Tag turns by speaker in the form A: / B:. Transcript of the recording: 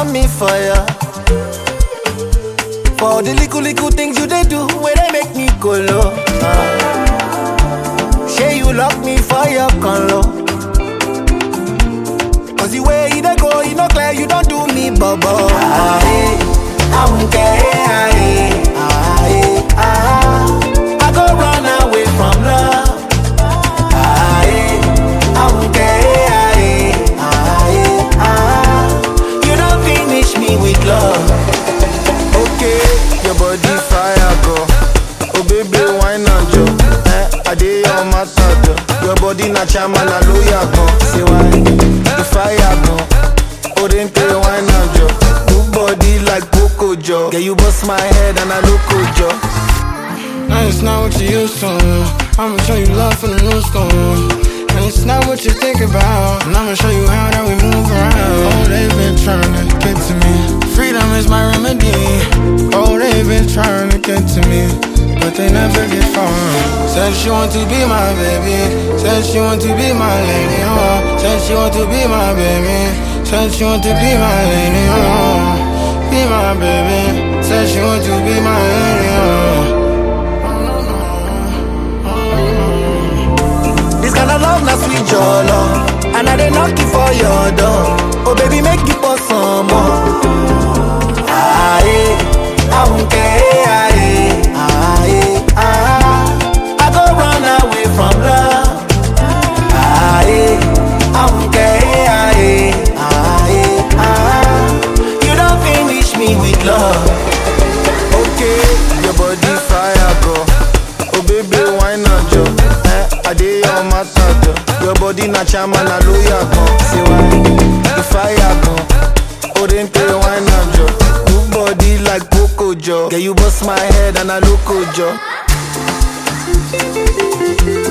A: burn me fire. For the little things you they do, where they make me go low. Say you lock me for your color. Cause the way you they go, you know clear, you don't do me bubble. I won't care. I go run away from love. I won't care. You don't finish me with love. Okay, your body fire go. Oh baby, why not jo? I dey on my tattoo. Your body na chama na loya go. Say why? The fire go. Oh then play why not jo? Good body like Coco Jo. Yeah, you bust my head and I look jo.
B: Now it's not what you used to. I'ma show you love from the new school. And it's not what you think about. And I'ma show you how that we move around. Oh, they've been trying to get to me. Freedom is my remedy. Oh, they've been trying to get to me, but they never get far. Said she want to be my baby. Said she want to be my lady. Oh, said she want to be my baby. Said she want to be my lady. Oh, be my baby. Said she want to be my lady. Oh.
A: This kind of love, not sweet your love. And I dey knock you for your door. Oh baby, make you pour some more. I won't care. I go run away from love. I won't care. You don't finish me with love. Okay, your body fire go. Oh baby, why not jo? I dey on my tattoo. Your body na chama na loya go. Say why? The fire go. Oh then play why not jo? Good body like Coco Jo. Yeah, you bust my head and I look jo.